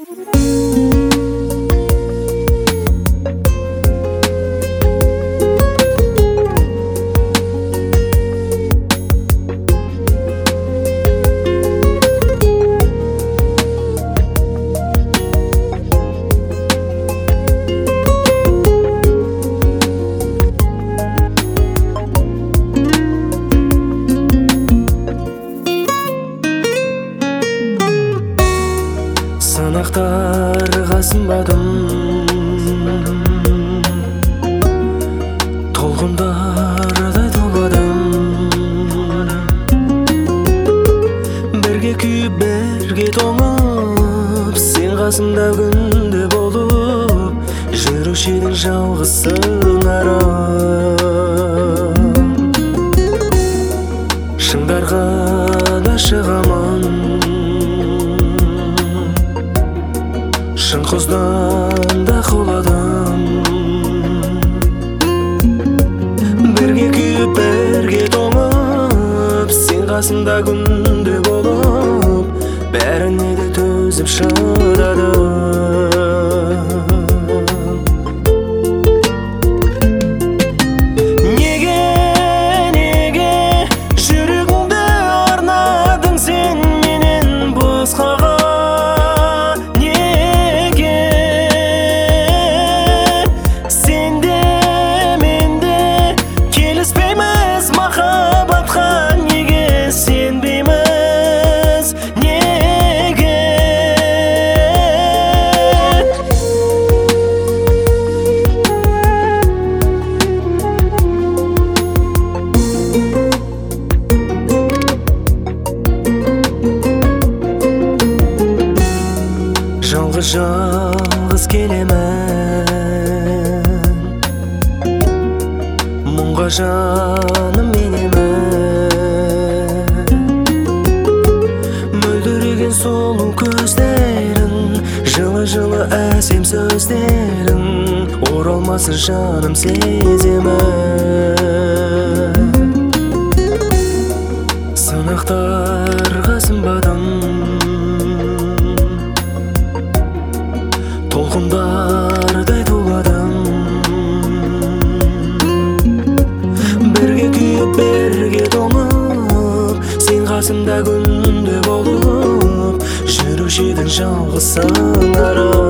Сынақтарға сынбадым, толқындардай толғадым. Бірге күйіп, бірге тоңып, сен қасымда күнде болып, жүруші едің жалғыз сыңарым. Шыңдарға да шығамын, шын құздан да құладым. Бірге күйіп, бірге тоңып, сен қасымда күнде болып, бәріне де төзіп шыдадым. Неге жүрегіңді арнадың сен менен басқаға? Жалғыз келемін, мұңға жаным менемін. Мөлдіреген сұлу көздерің, жылы әсем сөздерің, оралмасын жаным сеземін. Сынақтарға сынбадым, толқындардай толғадым. Бірге күйіп, бірге тоңып, сен қасымда күнде болып, жүруші едің жалғыз сыңарым.